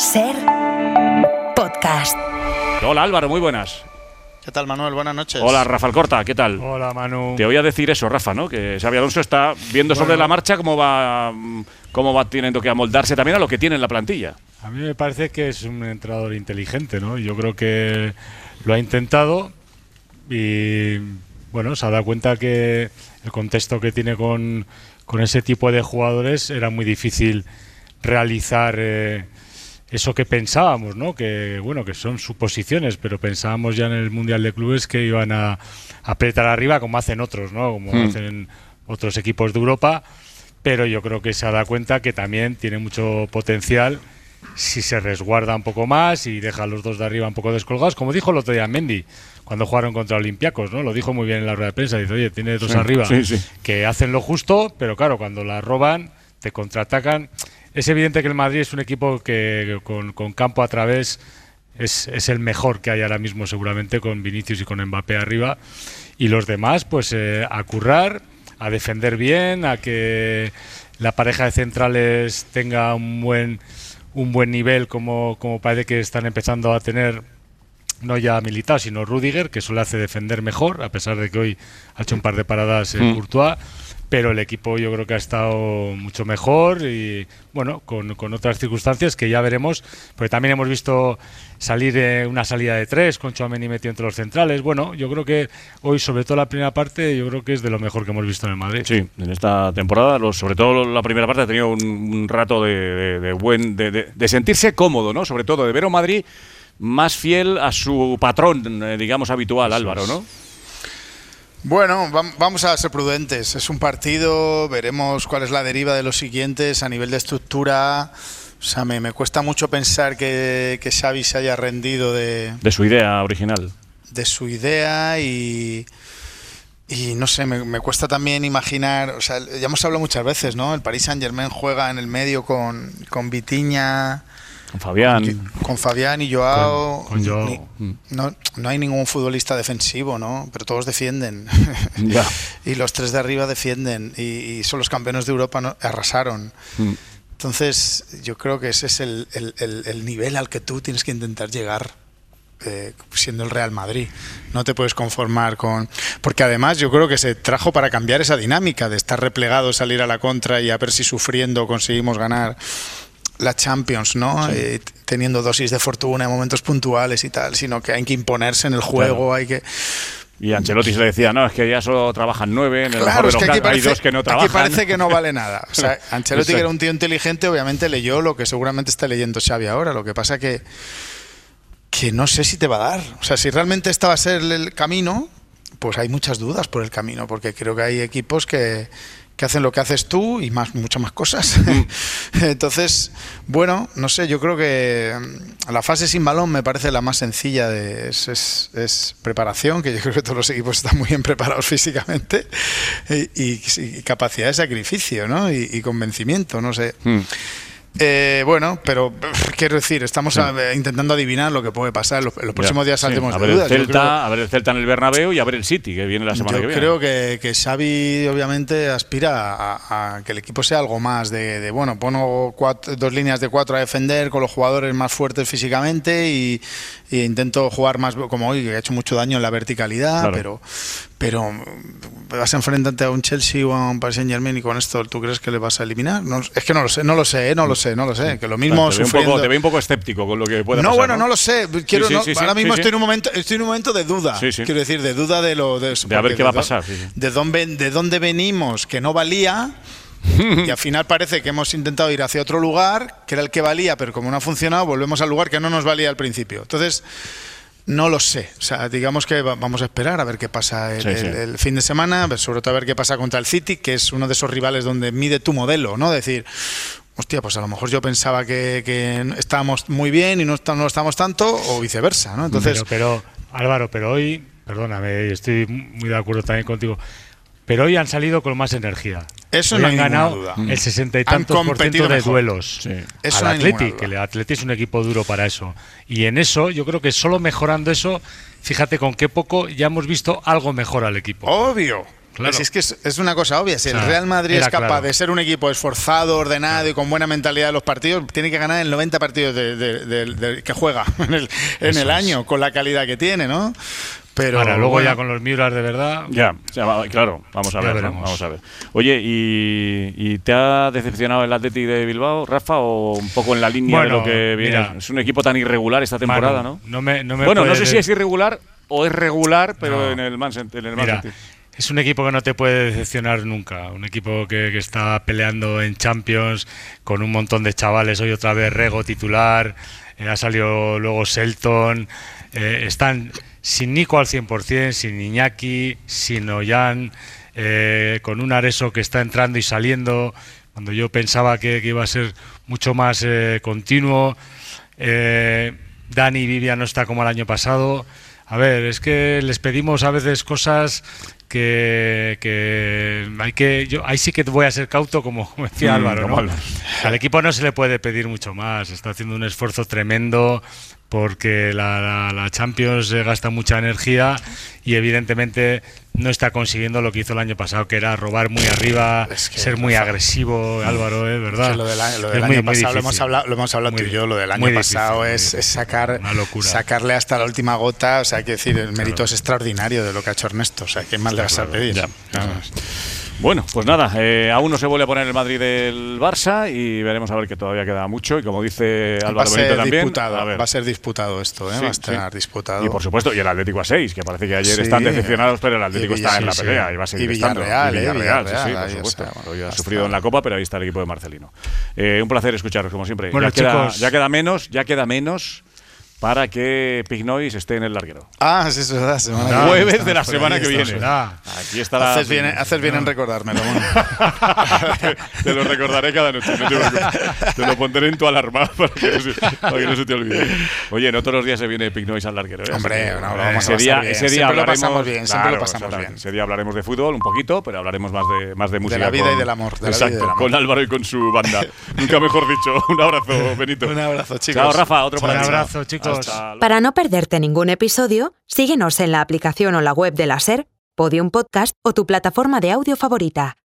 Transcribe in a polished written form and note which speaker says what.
Speaker 1: SER Podcast.
Speaker 2: Hola Álvaro, muy buenas.
Speaker 3: ¿Qué tal, Manuel? Buenas noches.
Speaker 2: Hola Rafa Alcorta, ¿qué tal?
Speaker 4: Hola Manu.
Speaker 2: Te oía decir eso, Rafa, ¿no? Que Xabi Alonso está viendo sobre la marcha cómo va teniendo que amoldarse también a lo que tiene en la plantilla.
Speaker 4: A mí me parece que es un entrenador inteligente, ¿no? Yo creo que lo ha intentado y, bueno, se ha dado cuenta que el contexto que tiene con ese tipo de jugadores era muy difícil realizar eso que pensábamos, ¿no? Que, bueno, que son suposiciones, pero pensábamos ya en el Mundial de Clubes que iban a apretar arriba como hacen otros, ¿no? Como hacen otros equipos de Europa, pero yo creo que se ha dado cuenta que también tiene mucho potencial si se resguarda un poco más y deja a los dos de arriba un poco descolgados, como dijo el otro día Mendy cuando jugaron contra Olympiacos, ¿no? Lo dijo muy bien en la rueda de prensa, dice, oye, tiene dos arriba que hacen lo justo, pero claro, cuando la roban, te contraatacan. Es evidente que el Madrid es un equipo que con campo a través es el mejor que hay ahora mismo, seguramente, con Vinicius y con Mbappé arriba, y los demás pues a currar, a defender bien, a que la pareja de centrales tenga un buen nivel como parece que están empezando a tener, no ya Militao, sino Rüdiger, que eso le hace defender mejor, a pesar de que hoy ha hecho un par de paradas Courtois, pero el equipo yo creo que ha estado mucho mejor y, bueno, con otras circunstancias que ya veremos, porque también hemos visto salir una salida de tres con Tchouaméni metido entre los centrales. Bueno, yo creo que hoy, sobre todo la primera parte, yo creo que es de lo mejor que hemos visto en el Madrid.
Speaker 2: Sí, en esta temporada, sobre todo la primera parte, ha tenido un rato de sentirse cómodo, ¿no? Sobre todo de ver a Madrid más fiel a su patrón, digamos, habitual, eso Álvaro, ¿no?
Speaker 3: Bueno, vamos a ser prudentes. Es un partido, veremos cuál es la deriva de los siguientes a nivel de estructura. O sea, me cuesta mucho pensar que Xavi se haya rendido de
Speaker 2: su idea original.
Speaker 3: De su idea y no sé, me cuesta también imaginar, o sea, ya hemos hablado muchas veces, ¿no? El Paris Saint-Germain juega en el medio con Vitinha, con Fabián y Joao.
Speaker 4: Con Joao.
Speaker 3: No hay ningún futbolista defensivo, ¿no? Pero todos defienden.
Speaker 2: Ya.
Speaker 3: Y los tres de arriba defienden. Y son los campeones de Europa, ¿no? Arrasaron. Entonces, yo creo que ese es el nivel al que tú tienes que intentar llegar, siendo el Real Madrid. No te puedes conformar con... Porque además yo creo que se trajo para cambiar esa dinámica de estar replegado, salir a la contra y a ver si sufriendo conseguimos ganar la Champions, ¿no? Sí. Teniendo dosis de fortuna en momentos puntuales y tal, sino que hay que imponerse en el juego, claro. Hay que...
Speaker 2: Y Ancelotti se le decía, no, es que ya solo trabajan 9, en el mejor de los casos hay 2 que no trabajan.
Speaker 3: Aquí parece que no vale nada. O sea, Ancelotti, que era un tío inteligente, obviamente leyó lo que seguramente está leyendo Xavi ahora. Lo que pasa que no sé si te va a dar. O sea, si realmente esta va a ser el camino, pues hay muchas dudas por el camino, porque creo que hay equipos que hacen lo que haces tú y muchas más cosas. Entonces, bueno, no sé, yo creo que la fase sin balón me parece la más sencilla es preparación, que yo creo que todos los equipos están muy bien preparados físicamente, y capacidad de sacrificio, ¿no? Y convencimiento, no sé. Bueno, pero quiero decir, estamos intentando adivinar lo que puede pasar. En los próximos días saldremos de dudas.
Speaker 2: A ver el Celta en el Bernabéu y a ver el City, que viene la semana que viene.
Speaker 3: Yo creo que Xavi obviamente aspira a que el equipo sea algo más de bueno, pongo 2 líneas de 4 a defender con los jugadores más fuertes físicamente y intento jugar más como hoy, que ha hecho mucho daño en la verticalidad, claro. Pero vas a enfrentarte a un Chelsea o a un Paris Saint-Germain y con esto ¿tú crees que le vas a eliminar? No, es que no lo sé. Que lo mismo
Speaker 2: te veo un poco escéptico con lo que pueda pasar.
Speaker 3: No, bueno, no lo sé. Ahora mismo estoy en un momento de duda. Quiero decir, de duda de
Speaker 2: a ver qué va a pasar.
Speaker 3: De dónde venimos, que no valía. Y al final parece que hemos intentado ir hacia otro lugar, que era el que valía, pero como no ha funcionado, volvemos al lugar que no nos valía al principio. Entonces, no lo sé. O sea, digamos que vamos a esperar a ver qué pasa el fin de semana, sobre todo a ver qué pasa contra el City, que es uno de esos rivales donde mide tu modelo, ¿no? Decir, hostia, pues a lo mejor yo pensaba que estábamos muy bien y no estamos tanto, o viceversa, ¿no? Entonces,
Speaker 4: pero Álvaro, hoy, perdóname, estoy muy de acuerdo también contigo, pero hoy han salido con más energía.
Speaker 3: Eso
Speaker 4: hoy
Speaker 3: no hay
Speaker 4: han ganado
Speaker 3: duda.
Speaker 4: El 60 y tantos % de duelos.
Speaker 3: Eso
Speaker 4: al
Speaker 3: no hay
Speaker 4: Atleti, que el Atleti es un equipo duro para eso. Y en eso, yo creo que solo mejorando eso, fíjate con qué poco ya hemos visto algo mejor al equipo.
Speaker 3: Obvio.
Speaker 4: Claro.
Speaker 3: Si es que es una cosa obvia, si
Speaker 4: O sea,
Speaker 3: el Real Madrid
Speaker 4: era
Speaker 3: es capaz
Speaker 4: claro.
Speaker 3: de ser un equipo esforzado, ordenado y con buena mentalidad de los partidos, tiene que ganar el 90 partidos que juega en el año, con la calidad que tiene, ¿no? Pero
Speaker 4: Ahora, luego
Speaker 3: bueno,
Speaker 4: ya con los Miuras de verdad.
Speaker 2: Claro, vamos a
Speaker 4: Ya
Speaker 2: ver, ¿no?
Speaker 4: veremos.
Speaker 2: Vamos a ver. Oye, ¿y te ha decepcionado el Athletic de Bilbao, Rafa, o un poco en la línea de
Speaker 4: Bueno,
Speaker 2: lo que viene?
Speaker 4: mira,
Speaker 2: Es un equipo tan irregular esta temporada,
Speaker 4: Manu,
Speaker 2: ¿no?
Speaker 4: No me
Speaker 2: Bueno, no
Speaker 4: puedes
Speaker 2: sé si es irregular o es regular, pero
Speaker 4: No.
Speaker 2: en el mal sentido.
Speaker 4: Mira, es un equipo que no te puede decepcionar nunca. Un equipo que está peleando en Champions con un montón de chavales. Hoy otra vez Rego titular. Ha salido luego Selton. Están sin Nico al 100%, sin Iñaki, sin Ollán, con un Areso que está entrando y saliendo. Cuando yo pensaba que iba a ser mucho más continuo. Dani y Vivian no está como el año pasado. A ver, es que les pedimos a veces cosas que hay que... Yo ahí sí que voy a ser cauto, como decía Álvaro,
Speaker 2: como
Speaker 4: ¿no?
Speaker 2: Álvaro.
Speaker 4: Al equipo no se le puede pedir mucho más. Está haciendo un esfuerzo tremendo porque la Champions gasta mucha energía y evidentemente no está consiguiendo lo que hizo el año pasado, que era robar muy arriba,
Speaker 3: Es que,
Speaker 4: ser muy agresivo, Álvaro, ¿verdad?
Speaker 3: que lo del
Speaker 4: Es
Speaker 3: año
Speaker 4: muy
Speaker 3: pasado
Speaker 4: difícil.
Speaker 3: lo hemos hablado
Speaker 4: Muy
Speaker 3: tú y yo. Lo del
Speaker 4: muy
Speaker 3: año
Speaker 4: difícil,
Speaker 3: pasado
Speaker 4: muy
Speaker 3: es
Speaker 4: difícil.
Speaker 3: sacar,
Speaker 4: Una locura.
Speaker 3: sacarle hasta la última gota. O sea, hay que decir, el mérito es extraordinario de lo que ha hecho Ernesto. O sea, ¿qué más le vas a pedir?
Speaker 2: Ya. Bueno, pues nada, aún no se vuelve a poner el Madrid del Barça y veremos a ver, que todavía queda mucho. Y como dice
Speaker 3: Va a
Speaker 2: Álvaro Benito
Speaker 3: ser
Speaker 2: también,
Speaker 3: disputado,
Speaker 2: a ver.
Speaker 3: va a ser disputado esto,
Speaker 2: Sí,
Speaker 3: va a estar
Speaker 2: sí.
Speaker 3: disputado.
Speaker 2: Y por supuesto, y el Atlético a 6, que parece que ayer
Speaker 3: Sí.
Speaker 2: están decepcionados, pero el Atlético
Speaker 3: Y
Speaker 2: está en la
Speaker 3: sí, sí.
Speaker 2: pelea y va a seguir
Speaker 3: Y
Speaker 2: estando.
Speaker 3: Villarreal,
Speaker 2: Villarreal,
Speaker 3: Villarreal,
Speaker 2: sí, por
Speaker 3: ahí
Speaker 2: supuesto.
Speaker 3: está.
Speaker 2: Hoy ha
Speaker 3: Hasta-
Speaker 2: sufrido en la Copa, pero ahí está el equipo de Marcelino. Un placer escucharos, como siempre.
Speaker 4: Bueno, chicos.
Speaker 2: Ya queda menos para que Pignois esté en el larguero.
Speaker 3: Ah, sí, es verdad. Semana que
Speaker 4: Ah,
Speaker 3: viene
Speaker 2: Jueves
Speaker 3: estamos
Speaker 2: de la
Speaker 3: por ahí,
Speaker 2: semana que
Speaker 3: estamos
Speaker 2: viene.
Speaker 3: por ahí.
Speaker 2: Aquí estará.
Speaker 3: Haces bien en recordármelo. Bueno.
Speaker 2: Te lo recordaré cada noche, no te preocupes. Te lo pondré en tu alarma para que no se te olvide. Oye, no todos los días se viene Pignois al larguero.
Speaker 3: Hombre,
Speaker 2: Así que,
Speaker 3: no, lo vamos a
Speaker 2: ese día,
Speaker 3: pasar bien.
Speaker 2: ese día
Speaker 3: Siempre lo
Speaker 2: hablaremos,
Speaker 3: pasamos bien, siempre lo pasamos
Speaker 2: exactamente.
Speaker 3: bien.
Speaker 2: Ese día hablaremos de fútbol un poquito, pero hablaremos más de música.
Speaker 3: la vida
Speaker 2: con-
Speaker 3: y del amor, de la vida y
Speaker 2: Exacto,
Speaker 3: del amor.
Speaker 2: con Álvaro y con su banda. Nunca mejor dicho. Un abrazo, Benito.
Speaker 3: Un abrazo, chicos.
Speaker 2: Chao, Rafa. Otro
Speaker 4: Un
Speaker 2: para ti.
Speaker 4: abrazo, chicos.
Speaker 2: Hasta luego.
Speaker 1: Para no perderte ningún episodio, síguenos en la aplicación o la web de la SER, Podium Podcast o tu plataforma de audio favorita.